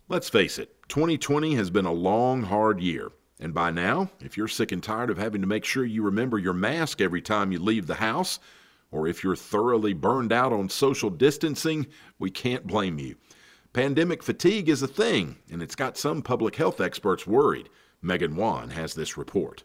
Let's face it, 2020 has been a long, hard year. And by now, if you're sick and tired of having to make sure you remember your mask every time you leave the house, or if you're thoroughly burned out on social distancing, we can't blame you. Pandemic fatigue is a thing, and it's got some public health experts worried. Megan Wan has this report.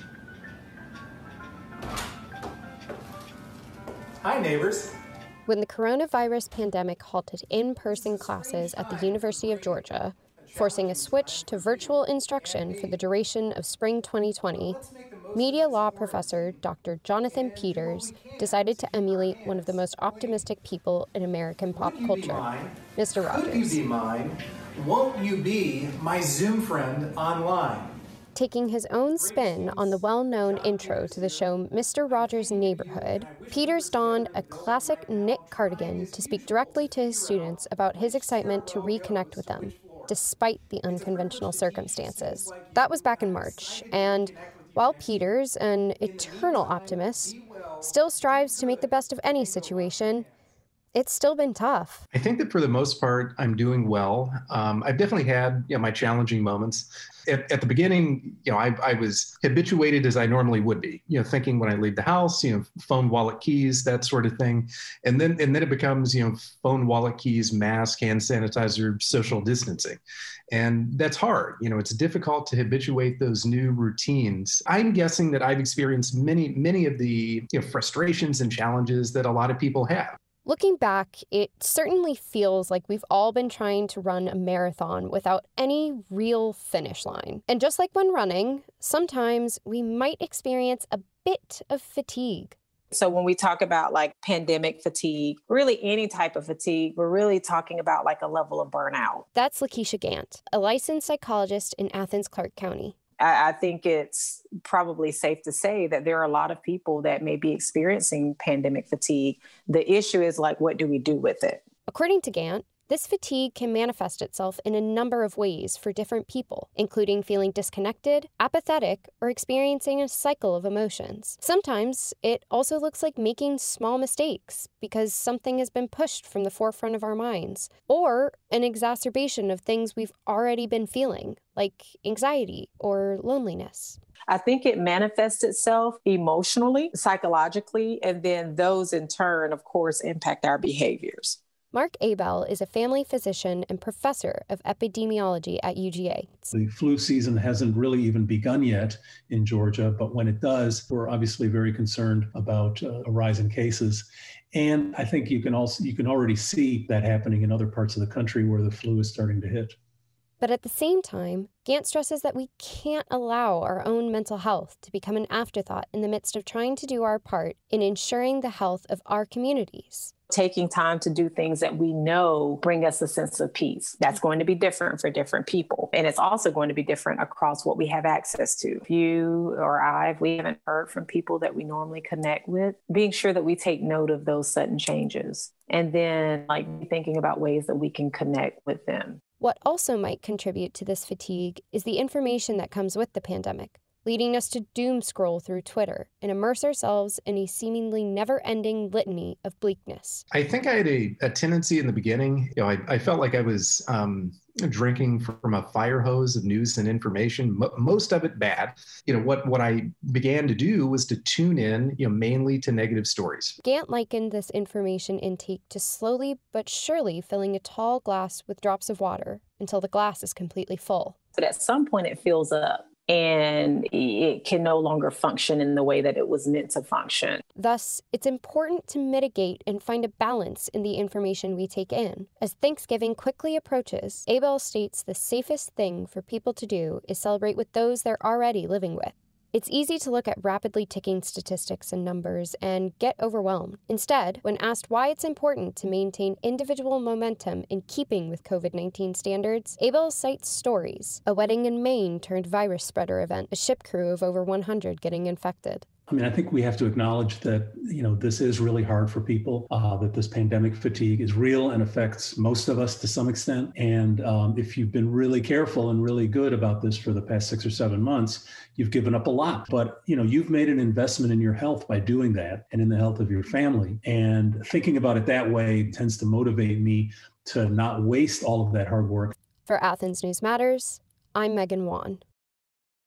Hi, neighbors. When the coronavirus pandemic halted in-person classes at the University of Georgia, forcing a switch to virtual instruction for the duration of spring 2020, media law professor Dr. Jonathan Peters decided to emulate one of the most optimistic people in American pop culture, Mr. Rogers. Could you be mine? Won't you be my Zoom friend online? Taking his own spin on the well-known intro to the show Mr. Rogers' Neighborhood, Peters donned a classic knit cardigan to speak directly to his students about his excitement to reconnect with them, despite the unconventional circumstances. That was back in March, and while Peters, an eternal optimist, still strives to make the best of any situation, it's still been tough. I think that for the most part, I'm doing well. I've definitely had my challenging moments. At the beginning, I was habituated as I normally would be, thinking when I leave the house, phone, wallet, keys, that sort of thing. And then it becomes, phone, wallet, keys, mask, hand sanitizer, social distancing. And that's hard. It's difficult to habituate those new routines. I'm guessing that I've experienced many of the frustrations and challenges that a lot of people have. Looking back, it certainly feels like we've all been trying to run a marathon without any real finish line. And just like when running, sometimes we might experience a bit of fatigue. So when we talk about like pandemic fatigue, really any type of fatigue, we're really talking about like a level of burnout. That's Lakeisha Gant, a licensed psychologist in Athens, Clarke County. I think it's probably safe to say that there are a lot of people that may be experiencing pandemic fatigue. The issue is like, what do we do with it? According to Gant, this fatigue can manifest itself in a number of ways for different people, including feeling disconnected, apathetic, or experiencing a cycle of emotions. Sometimes it also looks like making small mistakes because something has been pushed from the forefront of our minds, or an exacerbation of things we've already been feeling, like anxiety or loneliness. I think it manifests itself emotionally, psychologically, and then those in turn, of course, impact our behaviors. Mark Abel is a family physician and professor of epidemiology at UGA. The flu season hasn't really even begun yet in Georgia, but when it does, we're obviously very concerned about a rise in cases. And I think you can already see that happening in other parts of the country where the flu is starting to hit. But at the same time, Gant stresses that we can't allow our own mental health to become an afterthought in the midst of trying to do our part in ensuring the health of our communities. Taking time to do things that we know bring us a sense of peace. That's going to be different for different people. And it's also going to be different across what we have access to. If you or I, if we haven't heard from people that we normally connect with, being sure that we take note of those sudden changes. And then thinking about ways that we can connect with them. What also might contribute to this fatigue is the information that comes with the pandemic, leading us to doom scroll through Twitter and immerse ourselves in a seemingly never-ending litany of bleakness. I think I had a tendency in the beginning. I felt like I was drinking from a fire hose of news and information, most of it bad. What I began to do was to tune in, mainly to negative stories. Gant likened this information intake to slowly but surely filling a tall glass with drops of water until the glass is completely full. But at some point it fills up. And it can no longer function in the way that it was meant to function. Thus, it's important to mitigate and find a balance in the information we take in. As Thanksgiving quickly approaches, Abel states the safest thing for people to do is celebrate with those they're already living with. It's easy to look at rapidly ticking statistics and numbers and get overwhelmed. Instead, when asked why it's important to maintain individual momentum in keeping with COVID-19 standards, Abel cites stories: a wedding in Maine turned virus spreader event, a ship crew of over 100 getting infected. I think we have to acknowledge that, this is really hard for people, that this pandemic fatigue is real and affects most of us to some extent. And if you've been really careful and really good about this for the past 6 or 7 months, you've given up a lot. But, you've made an investment in your health by doing that and in the health of your family. And thinking about it that way tends to motivate me to not waste all of that hard work. For Athens News Matters, I'm Megan Wan.